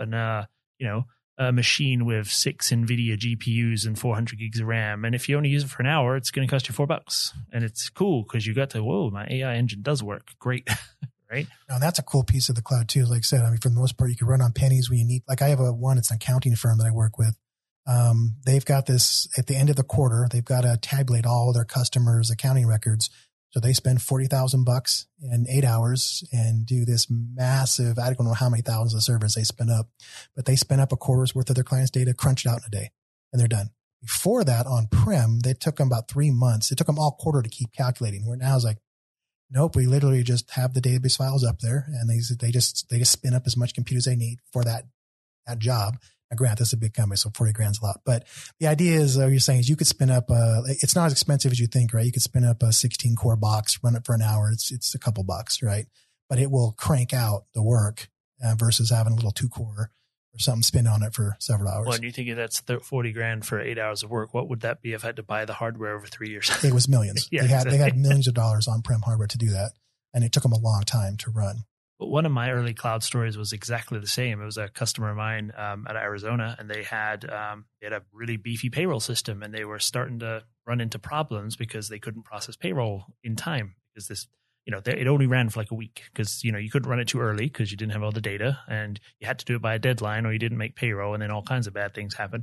a machine with 6 NVIDIA GPUs and 400 gigs of RAM. And if you only use it for an hour, it's going to cost you $4. And it's cool because you got to, my AI engine does work. Great. Right. Now, that's a cool piece of the cloud too. Like I said, for the most part, you can run on pennies when you need, like I have it's an accounting firm that I work with. They've got this at the end of the quarter. They've got to tabulate all their customers' accounting records. So they spend $40,000 in 8 hours and do this massive, I don't know how many thousands of servers they spin up, but they spin up a quarter's worth of their clients' data, crunch it out in a day, and they're done. Before that, on-prem, they took them about 3 months. It took them all quarter to keep calculating, where now it's like, nope, we literally just have the database files up there, and they just spin up as much compute as they need for that job. Now, granted, this is a big company, so 40 grand's a lot. But the idea is, you're saying is you could spin up it's not as expensive as you think, right? You could spin up a 16 core box, run it for an hour. It's a couple bucks, right? But it will crank out the work versus having a little 2 core or something spin on it for several hours. Well, and you think that's 40 grand for 8 hours of work. What would that be if I had to buy the hardware over 3 years? It was millions. Yeah, they had millions of dollars on-prem hardware to do that. And it took them a long time to run. But one of my early cloud stories was exactly the same. It was a customer of mine out of Arizona, and they had a really beefy payroll system, and they were starting to run into problems because they couldn't process payroll in time because this, it only ran for like a week because, you couldn't run it too early because you didn't have all the data, and you had to do it by a deadline or you didn't make payroll, and then all kinds of bad things happened.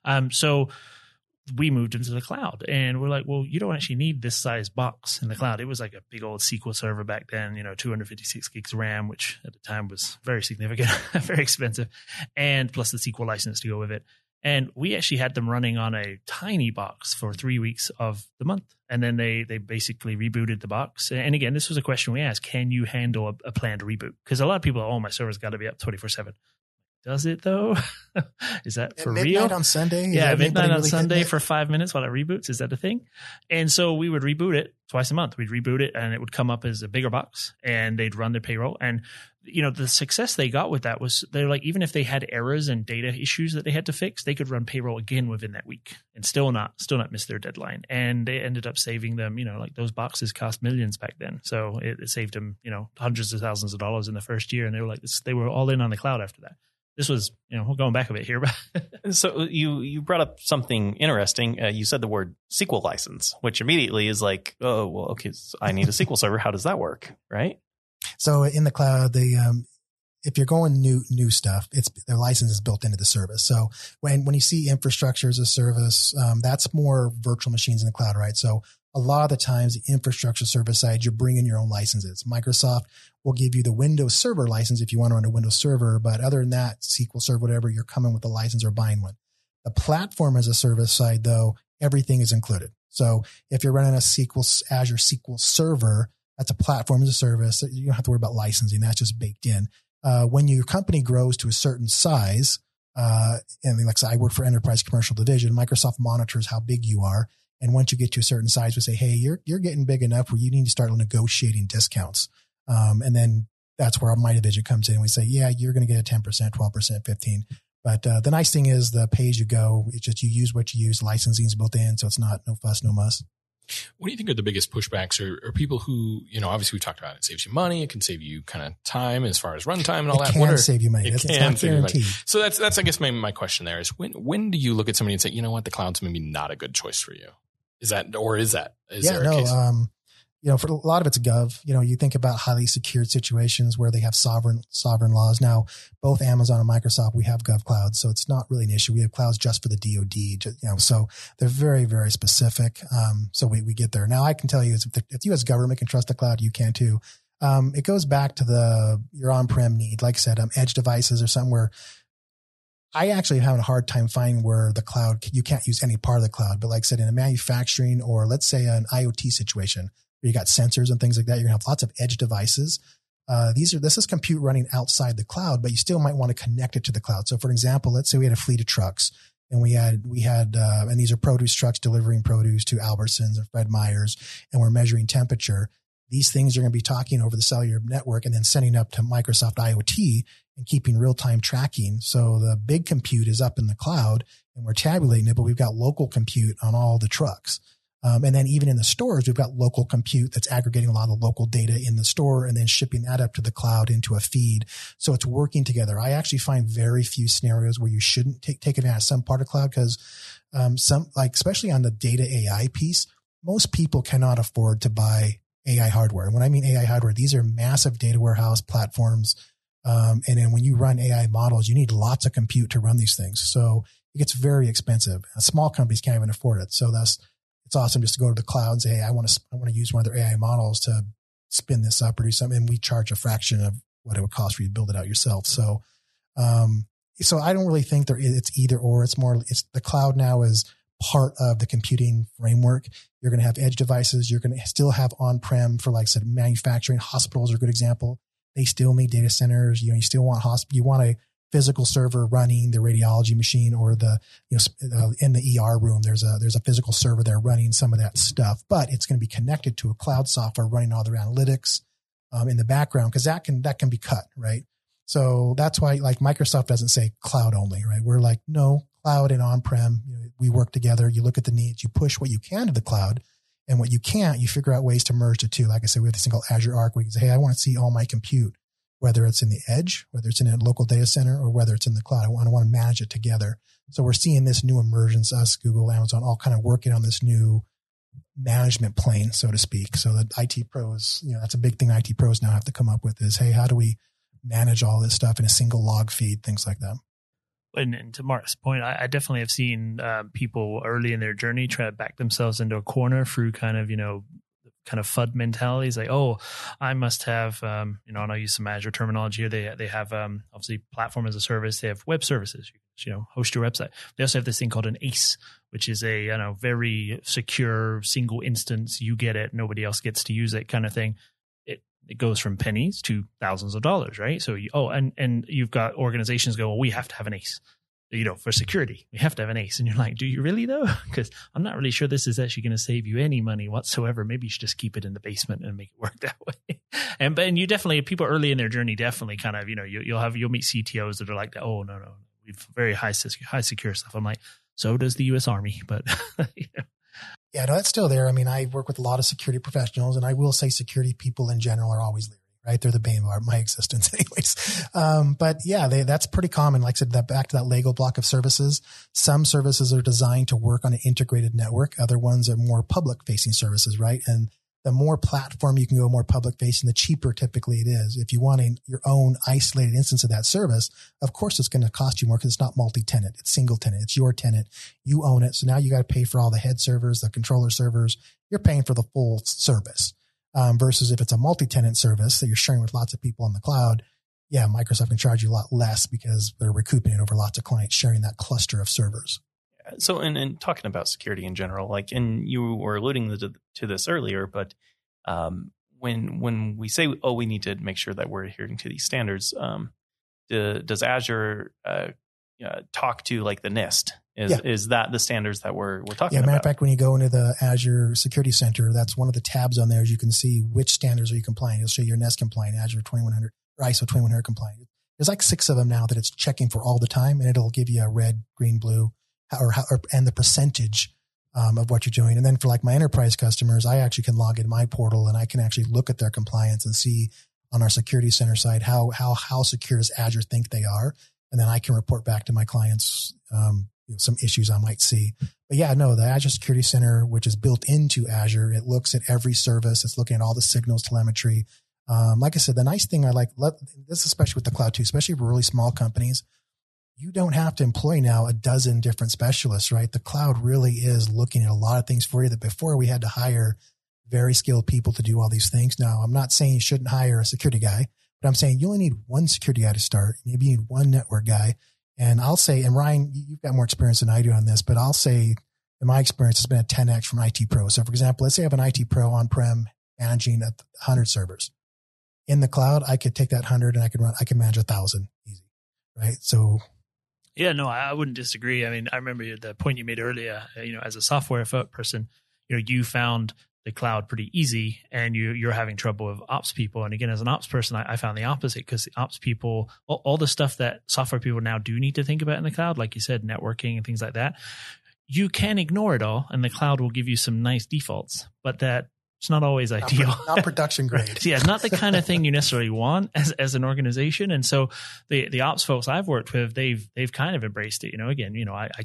So we moved into the cloud, and we're like, well, you don't actually need this size box in the cloud. It was like a big old SQL server back then, 256 gigs RAM, which at the time was very significant, very expensive, and plus the SQL license to go with it. And we actually had them running on a tiny box for 3 weeks of the month. And then they basically rebooted the box. And again, this was a question we asked, can you handle a planned reboot? Because a lot of people are, my server's got to be up 24/7. Does it though? Is that for real? Midnight on Sunday? Yeah, midnight on Sunday for 5 minutes while it reboots. Is that a thing? And so we would reboot it twice a month. We'd reboot it and it would come up as a bigger box and they'd run their payroll. And, the success they got with that was they're like, even if they had errors and data issues that they had to fix, they could run payroll again within that week and still not miss their deadline. And they ended up saving them, like those boxes cost millions back then. So it saved them, hundreds of thousands of dollars in the first year. And they were like, they were all in on the cloud after that. This was, we're going back a bit here. So you brought up something interesting. You said the word SQL license, which immediately is like, oh, well, okay, so I need a SQL server. How does that work? Right. So in the cloud, if you're going new stuff, their license is built into the service. So when you see infrastructure as a service, that's more virtual machines in the cloud, right? So a lot of the times the infrastructure service side, you're bringing your own licenses. Microsoft will give you the Windows Server license if you want to run a Windows Server. But other than that, SQL Server, whatever, you're coming with a license or buying one. The platform as a service side, though, everything is included. So if you're running Azure SQL Server, that's a platform as a service. You don't have to worry about licensing. That's just baked in. When your company grows to a certain size, and like I said, I work for Enterprise Commercial Division, Microsoft monitors how big you are. And once you get to a certain size, we say, hey, you're getting big enough where you need to start negotiating discounts. And then that's where my division comes in. We say, yeah, you're going to get a 10%, 12%, 15%. But the nice thing is the pay as you go, it's just you use what you use. Licensing is built in, so it's not no fuss, no muss. What do you think are the biggest pushbacks or people who, obviously we talked about it saves you money. It can save you kind of time as far as runtime and all that. It can save you money. It's not guaranteed. So that's, I guess my question there is when do you look at somebody and say, you know what, the cloud's maybe not a good choice for you? Is there a case? For a lot of it's gov. You think about highly secured situations where they have sovereign laws. Now, both Amazon and Microsoft, we have gov clouds, so it's not really an issue. We have clouds just for the DoD, so they're very, very specific. So we get there. Now, I can tell you, if you as government can trust the cloud, you can too. It goes back to your on-prem need. Like I said, edge devices or something where I actually am having a hard time finding where the cloud, you can't use any part of the cloud. But like I said, in a manufacturing or let's say an IoT situation, where you got sensors and things like that, you're gonna have lots of edge devices. This is compute running outside the cloud, but you still might want to connect it to the cloud. So for example, let's say we had a fleet of trucks and we had, and these are produce trucks delivering produce to Albertsons or Fred Meyers, and we're measuring temperature. These things are going to be talking over the cellular network and then sending up to Microsoft IoT and keeping real-time tracking. So the big compute is up in the cloud and we're tabulating it, but we've got local compute on all the trucks. And then even in the stores, we've got local compute that's aggregating a lot of local data in the store and then shipping that up to the cloud into a feed. So it's working together. I actually find very few scenarios where you shouldn't take advantage of some part of cloud because especially on the data AI piece, most people cannot afford to buy AI hardware. And when I mean AI hardware, these are massive data warehouse platforms And then when you run AI models, you need lots of compute to run these things. So it gets very expensive. Small companies can't even afford it. So it's awesome just to go to the cloud and say, hey, I want to use one of their AI models to spin this up or do something. And we charge a fraction of what it would cost for you to build it out yourself. So, so I don't really think it's either or. It's the cloud now is part of the computing framework. You're going to have edge devices. You're going to still have on-prem for, like I said, manufacturing. Hospitals are a good example. They still need data centers. You still want you want a physical server running the radiology machine, or in the ER room, there's a physical server there running some of that stuff, but it's going to be connected to a cloud software running all their analytics in the background, because that can be cut, right? So that's why, like, Microsoft doesn't say cloud only, right? We're like, no, cloud and on-prem, we work together. You look at the needs, you push what you can to the cloud, and what you can't, you figure out ways to merge the two. Like I said, we have this thing called Azure Arc, where you can say, hey, I want to see all my compute, whether it's in the edge, whether it's in a local data center, or whether it's in the cloud. I want to manage it together. So we're seeing this new emergence, us, Google, Amazon, all kind of working on this new management plane, so to speak. So that IT pros, that's a big thing IT pros now have to come up with is, hey, how do we manage all this stuff in a single log feed, things like that. And to Mark's point, I definitely have seen people early in their journey try to back themselves into a corner through kind of FUD mentalities, like, oh, I must have, and I'll use some Azure terminology here. They have obviously platform as a service. They have web services, host your website. They also have this thing called an ACE, which is a very secure single instance. You get it, nobody else gets to use it, kind of thing. It goes from pennies to thousands of dollars, right? So and you've got organizations go, well, we have to have an ACE. For security, we have to have an ACE. And you're like, do you really though? Because I'm not really sure this is actually going to save you any money whatsoever. Maybe you should just keep it in the basement and make it work that way. And you definitely, people early in their journey, definitely kind of, you'll meet CTOs that are like, oh, no, we've very high secure stuff. I'm like, so does the US Army, but Yeah, no, that's still there. I mean, I work with a lot of security professionals, and I will say security people in general are always leery, right? They're the bane of my existence anyways. But yeah, that's pretty common. Like I said, back to that Lego block of services. Some services are designed to work on an integrated network. Other ones are more public facing services, right? And the more platform you can go more public facing, the cheaper typically it is. If you want your own isolated instance of that service, of course it's going to cost you more because it's not multi-tenant. It's single tenant. It's your tenant. You own it. So now you got to pay for all the head servers, the controller servers. You're paying for the full service. Versus if it's a multi-tenant service that you're sharing with lots of people on the cloud, yeah, Microsoft can charge you a lot less because they're recouping it over lots of clients sharing that cluster of servers. So, and talking about security in general, and you were alluding to this earlier, but when we say, oh, we need to make sure that we're adhering to these standards, does Azure talk to like the NIST? Is that the standards that we're talking about? Matter of fact, when you go into the Azure Security Center, that's one of the tabs on there. As you can see which standards are you compliant. It'll show you're NIST compliant, Azure 2100 or ISO 2100 compliant. There's like 6 of them now that it's checking for all the time, and it'll give you a red, green, blue, and the percentage of what you're doing. And then for like my enterprise customers, I actually can log in my portal and I can actually look at their compliance and see on our security center side how secure does Azure think they are, and then I can report back to my clients some issues I might see. But yeah, no, the Azure Security Center, which is built into Azure, it looks at every service. It's looking at all the signals, telemetry. Like I said, the nice thing I like, this especially with the cloud too, especially for really small companies, you don't have to employ now a dozen different specialists, right? The cloud really is looking at a lot of things for you that before we had to hire very skilled people to do all these things. Now, I'm not saying you shouldn't hire a security guy, but I'm saying you only need one security guy to start. Maybe you need one network guy. And I'll say, and Ryan, you've got more experience than I do on this, but I'll say in my experience, it's been a 10X from IT pro. So for example, let's say I have an IT pro on-prem managing 100 servers. In the cloud, I could take that 100 and I can manage 1,000 easy, right? So yeah, no, I wouldn't disagree. I mean, I remember the point you made earlier, as a software person, you found the cloud pretty easy and you're having trouble with ops people. And again, as an ops person, I found the opposite, because the ops people, all the stuff that software people now do need to think about in the cloud, like you said, networking and things like that, you can ignore it all and the cloud will give you some nice defaults, but that it's not always ideal. Not production grade. Yeah, not the kind of thing you necessarily want as an organization. And so the ops folks I've worked with, they've kind of embraced it. Again,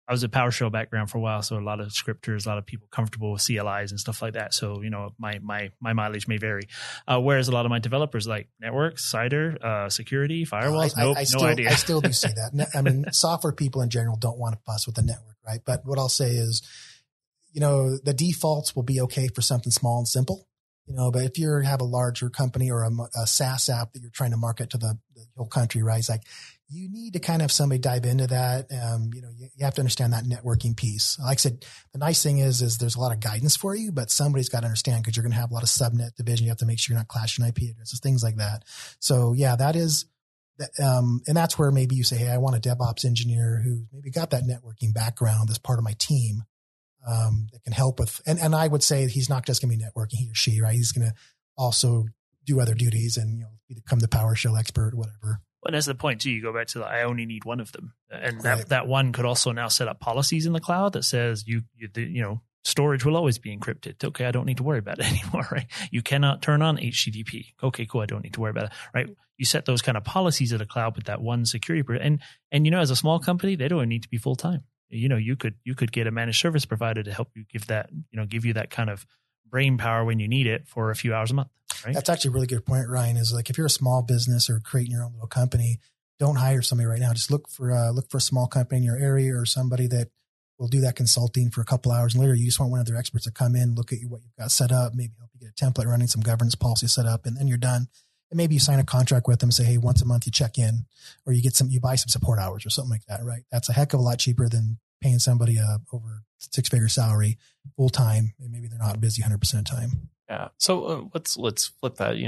I was a PowerShell background for a while, so a lot of scripters, a lot of people comfortable with CLIs and stuff like that. So, my mileage may vary. Whereas a lot of my developers like networks, CIDR, security, firewalls, no idea. I still do see that. I mean, software people in general don't want to fuss with the network, right? But what I'll say is, the defaults will be okay for something small and simple, but if you have a larger company or a SaaS app that you're trying to market to the whole country, right? It's like, you need to kind of have somebody dive into that. You have to understand that networking piece. Like I said, the nice thing is there's a lot of guidance for you, but somebody's got to understand because you're going to have a lot of subnet division. You have to make sure you're not clashing IP addresses, things like that. So yeah, that is, and that's where maybe you say, hey, I want a DevOps engineer who maybe got that networking background as part of my team that can help with, and I would say he's not just going to be networking, he or she, right? He's going to also do other duties and, become the PowerShell expert, whatever. And that's the point too. You go back to I only need one of them, and that one could also now set up policies in the cloud that says storage will always be encrypted. Okay, I don't need to worry about it anymore, right? You cannot turn on HTTP. Okay, cool. I don't need to worry about it, right? You set those kind of policies in the cloud with that one security, and as a small company, they don't need to be full time. You could get a managed service provider to help you give you that kind of brain power when you need it for a few hours a month. Right? That's actually a really good point, Ryan, is like if you're a small business or creating your own little company, don't hire somebody right now. Just look for a small company in your area or somebody that will do that consulting for a couple hours. And later you just want one of their experts to come in, look at what you've got set up, maybe help you get a template running, some governance policy set up, and then you're done. And maybe you sign a contract with them, say, hey, once a month you check in, or you buy some support hours or something like that, right? That's a heck of a lot cheaper than paying somebody over 6-figure salary full time, and maybe they're not busy 100% of the time. Yeah. So let's flip that.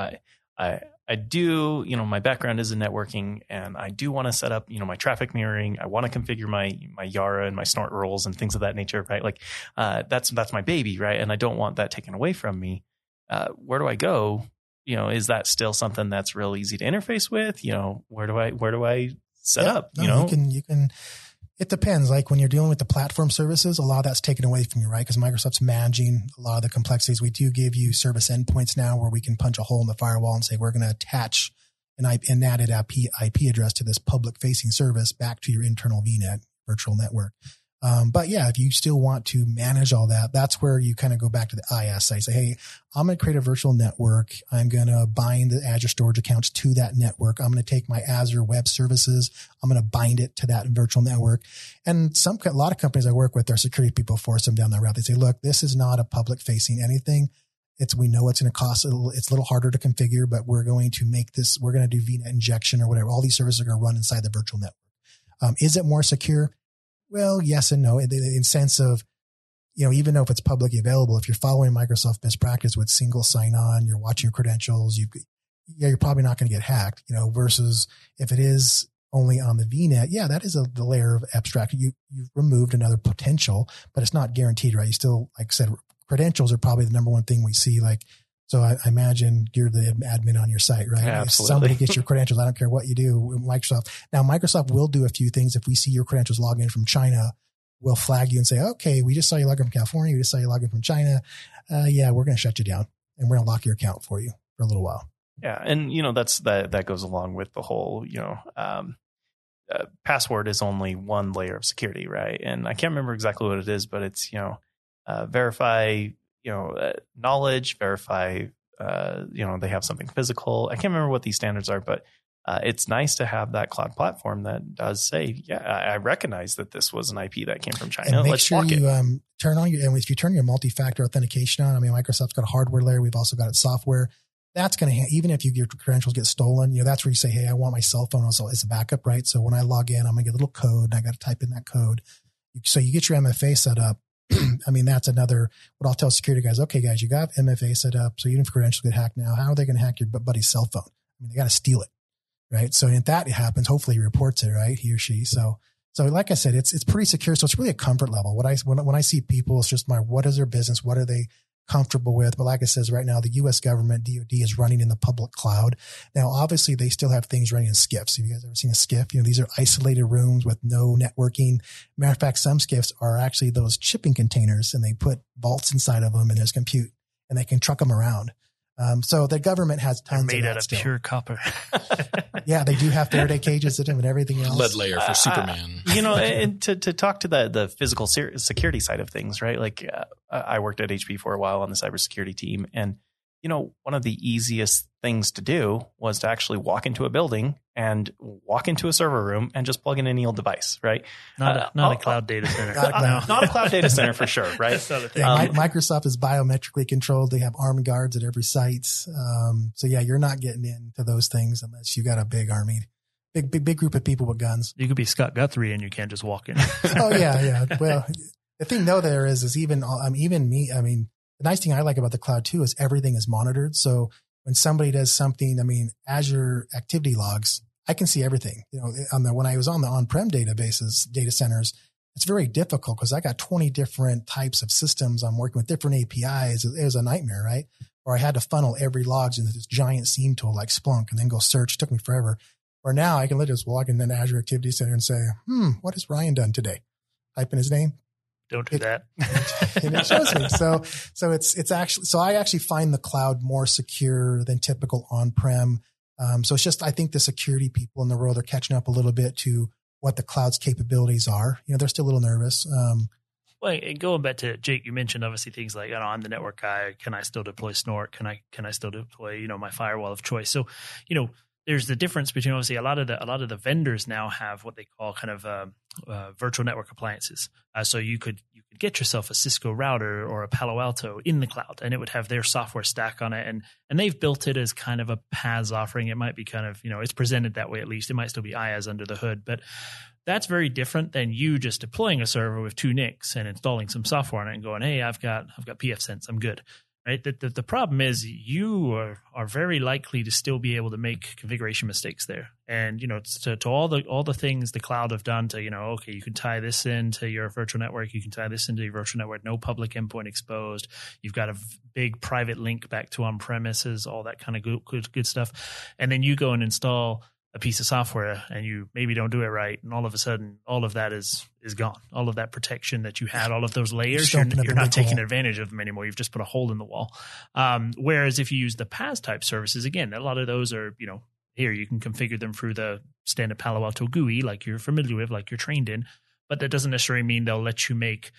I do, my background is in networking, and I do want to set up, my traffic mirroring. I want to configure my Yara and my snort roles and things of that nature, right? Like that's my baby, right? And I don't want that taken away from me. Where do I go? Is that still something that's real easy to interface with? Where do I set up? You can. It depends. Like when you're dealing with the platform services, a lot of that's taken away from you, right? Because Microsoft's managing a lot of the complexities. We do give you service endpoints now where we can punch a hole in the firewall and say, we're going to attach an added IP address to this public facing service back to your internal VNet virtual network. But yeah, if you still want to manage all that, that's where you kind of go back to the IaaS site. Say, hey, I'm going to create a virtual network. I'm going to bind the Azure storage accounts to that network. I'm going to take my Azure web services. I'm going to bind it to that virtual network. And a lot of companies I work with, their security people force them down that route. They say, look, this is not a public facing anything. We know it's going to cost it's a little harder to configure, but we're going to make this, we're going to do VNet injection or whatever. All these services are going to run inside the virtual network. Is it more secure? Well, yes and no, in sense of, even though if it's publicly available, if you're following Microsoft best practice with single sign-on, you're watching your credentials, you're probably not going to get hacked, versus if it is only on the VNet, yeah, that is the layer of abstract. You've removed another potential, but it's not guaranteed, right? You still, like I said, credentials are probably the number one thing we see. So I imagine you're the admin on your site, right? Yeah, if somebody gets your credentials, I don't care what you do, Microsoft. Now, Microsoft will do a few things. If we see your credentials log in from China, we'll flag you and say, okay, we just saw you log in from California. We just saw you log in from China. Yeah, we're going to shut you down and we're going to lock your account for you for a little while. Yeah. And, that goes along with the whole, password is only one layer of security, right? And I can't remember exactly what it is, but it's, verify, knowledge, verify, they have something physical. I can't remember what these standards are, but it's nice to have that cloud platform that does say, yeah, I recognize that this was an IP that came from China. And make sure you turn on and if you turn your multi-factor authentication on, Microsoft's got a hardware layer. We've also got it software. That's going to, even if your credentials get stolen, that's where you say, hey, I want my cell phone also as a backup, right? So when I log in, I'm going to get a little code and I got to type in that code. So you get your MFA set up. That's another, what I'll tell security guys, okay, guys, you got MFA set up. So even if credentials get hacked now, how are they going to hack your buddy's cell phone? They got to steal it, right? So if that happens, hopefully he reports it, right? He or she. So like I said, it's pretty secure. So it's really a comfort level. When I see people, it's just what is their business? What are they comfortable with? But like I says, right now, the U.S. government, DoD, is running in the public cloud. Now, obviously, they still have things running in SCIFs. Have you guys ever seen a SCIF? These are isolated rooms with no networking. Matter of fact, some SCIFs are actually those shipping containers, and they put vaults inside of them, and there's compute, and they can truck them around. So the government has tons made of that out of still. pure copper. Yeah, they do have Faraday cages in them and everything else. Lead layer for Superman. And to talk to the physical security side of things, right? Like I worked at HP for a while on the cybersecurity team, and one of the easiest things to do was to actually walk into a building and walk into a server room and just plug in any old device, right? Not a cloud data center. Not a cloud data center for sure, right? That's not a thing. Yeah, Microsoft is biometrically controlled. They have armed guards at every site. So yeah, you're not getting into those things unless you got a big army, big group of people with guns. You could be Scott Guthrie and you can't just walk in. Oh yeah. Well, the thing though there is even me. I mean, the nice thing I like about the cloud too is everything is monitored. So when somebody does something, Azure activity logs, I can see everything. When I was on the on-prem data centers, it's very difficult because I got 20 different types of systems. I'm working with different APIs. It was a nightmare, right? Or I had to funnel every logs into this giant SIEM tool like Splunk and then go search. It took me forever. Or now I can literally just log in an Azure Activity Center and say, what has Ryan done today? Type in his name. Don't do that. And it shows me. So it's actually, so I actually find the cloud more secure than typical on-prem. So it's just, I think the security people in the world are catching up a little bit to what the cloud's capabilities are. They're still a little nervous. Well, and going back to Jake, you mentioned obviously things like, I'm the network guy. Can I still deploy Snort? Can I still deploy, my firewall of choice? So, there's the difference between obviously a lot of the vendors now have what they call kind of virtual network appliances. So you could get yourself a Cisco router or a Palo Alto in the cloud, and it would have their software stack on it, and they've built it as kind of a PaaS offering. It might be kind of it's presented that way at least. It might still be IaaS under the hood, but that's very different than you just deploying a server with 2 NICs and installing some software on it and going, hey, I've got pfSense, I'm good. Right. The problem is you are very likely to still be able to make configuration mistakes there. And, to all the things the cloud have done to, okay, you can tie this into your virtual network. You can tie this into your virtual network. No public endpoint exposed. You've got a big private link back to on premises, all that kind of good stuff. And then you go and install a piece of software and you maybe don't do it right. And all of a sudden, all of that is gone. All of that protection that you had, all of those layers, you're not taking advantage of them anymore. You've just put a hole in the wall. Whereas if you use the PaaS type services, again, a lot of those are, here you can configure them through the standard Palo Alto GUI, like you're familiar with, like you're trained in, but that doesn't necessarily mean they'll let you make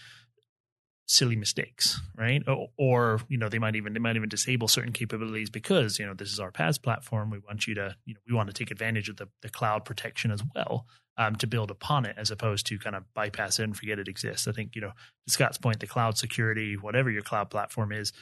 silly mistakes, right? Or they might even disable certain capabilities because this is our PaaS platform. We want you to we want to take advantage of the cloud protection as well to build upon it, as opposed to kind of bypass it and forget it exists. I think to Scott's point, the cloud security, whatever your cloud platform is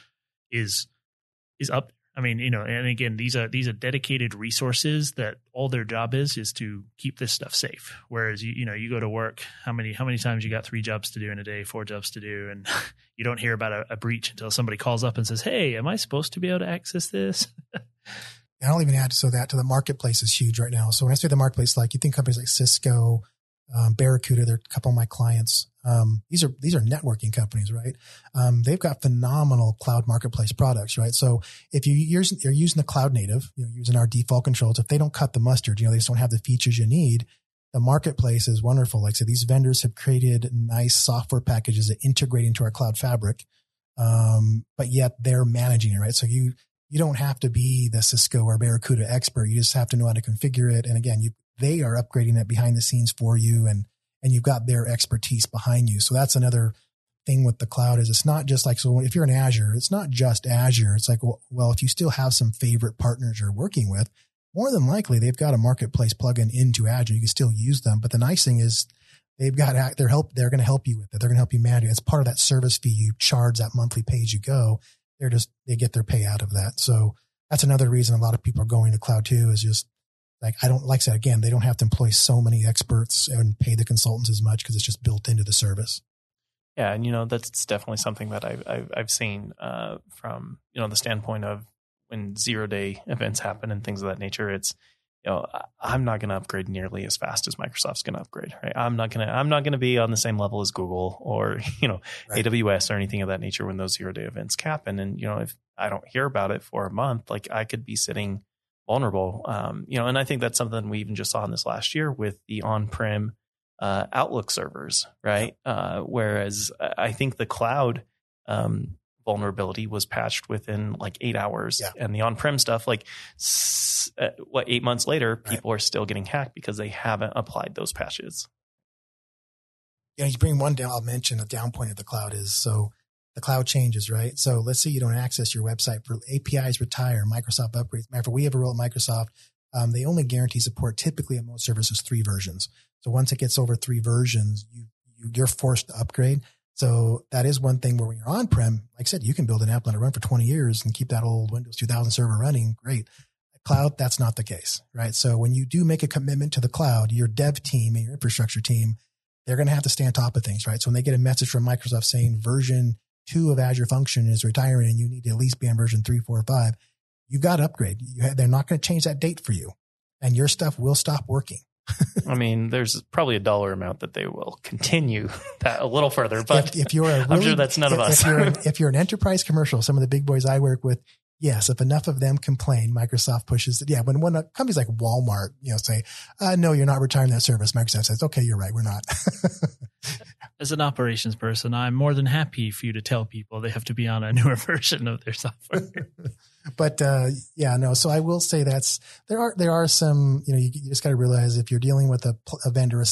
up. And again, these are dedicated resources that all their job is to keep this stuff safe. Whereas you go to work, how many times you got 3 jobs to do in a day, 4 jobs to do, and you don't hear about a breach until somebody calls up and says, "Hey, am I supposed to be able to access this?" I'll even add to the marketplace is huge right now. So when I say the marketplace, like you think companies like Cisco, Barracuda, they're a couple of my clients. These are networking companies, right? They've got phenomenal cloud marketplace products, right? So if you're using the cloud native, using our default controls, if they don't cut the mustard, they just don't have the features you need. The marketplace is wonderful. Like I said, these vendors have created nice software packages that integrate into our cloud fabric. But yet they're managing it, right? So you don't have to be the Cisco or Barracuda expert. You just have to know how to configure it. And again, they are upgrading it behind the scenes for you, and you've got their expertise behind you. So that's another thing with the cloud is it's not just like, so if you're in Azure, it's not just Azure. It's like, well, if you still have some favorite partners you're working with, more than likely they've got a marketplace plugin into Azure. You can still use them. But the nice thing is they've got they're going to help you with it. They're going to help you manage it. It's part of that service fee you charge, that monthly pay as you go. They get their pay out of that. So that's another reason a lot of people are going to cloud too, is just like I said, again, they don't have to employ so many experts and pay the consultants as much because it's just built into the service. Yeah, and that's definitely something that I've seen from the standpoint of when 0-day events happen and things of that nature. It's I'm not going to upgrade nearly as fast as Microsoft's going to upgrade. Right? I'm not going to be on the same level as Google or right. AWS or anything of that nature when those 0-day events happen. And if I don't hear about it for a month, like I could be sitting vulnerable. And I think that's something we even just saw in this last year with the on-prem Outlook servers, right? Whereas I think the cloud vulnerability was patched within like 8 hours. Yeah. And the on-prem stuff, like 8 months later, people are still getting hacked because they haven't applied those patches. Yeah, you bring one down. I'll mention a down point of the cloud is, so the cloud changes, right? So let's say you don't access your website for APIs retire, Microsoft upgrades. Matter we have a rule at Microsoft. They only guarantee support typically at most services 3 versions. So once it gets over 3 versions, you're forced to upgrade. So that is one thing where when you're on-prem, like I said, you can build an app, let it run for 20 years and keep that old Windows 2000 server running. Great. Cloud, that's not the case, right? So when you do make a commitment to the cloud, your dev team and your infrastructure team, they're going to have to stay on top of things, right? So when they get a message from Microsoft saying version 2 of Azure Function is retiring and you need to at least be on version 3, 4, or 5, you've got to upgrade. They're not going to change that date for you, and your stuff will stop working. I mean, there's probably a dollar amount that they will continue that a little further, but if you're a really, I'm sure that's none of us. If you're an enterprise commercial, some of the big boys I work with, yes, if enough of them complain, Microsoft pushes it. Yeah, when companies like Walmart, say, no, you're not retiring that service, Microsoft says, okay, you're right, we're not. As an operations person, I'm more than happy for you to tell people they have to be on a newer version of their software. But so I will say there are some, you just got to realize if you're dealing with a vendor,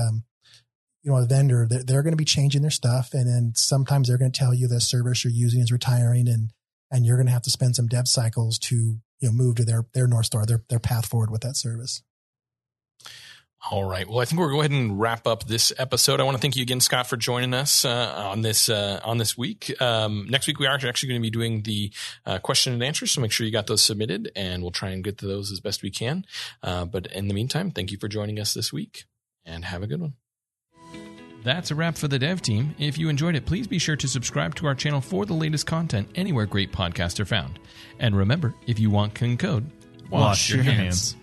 a vendor, they're going to be changing their stuff. And then sometimes they're going to tell you the service you're using is retiring and you're going to have to spend some dev cycles to, move to their North Star, their path forward with that service. All right. Well, I think we'll go ahead and wrap up this episode. I want to thank you again, Scott, for joining us on this week. Next week, we are actually going to be doing the question and answers, so make sure you got those submitted, and we'll try and get to those as best we can. But in the meantime, thank you for joining us this week, and have a good one. That's a wrap for the dev team. If you enjoyed it, please be sure to subscribe to our channel for the latest content anywhere great podcasts are found. And remember, if you want clean code, wash your hands.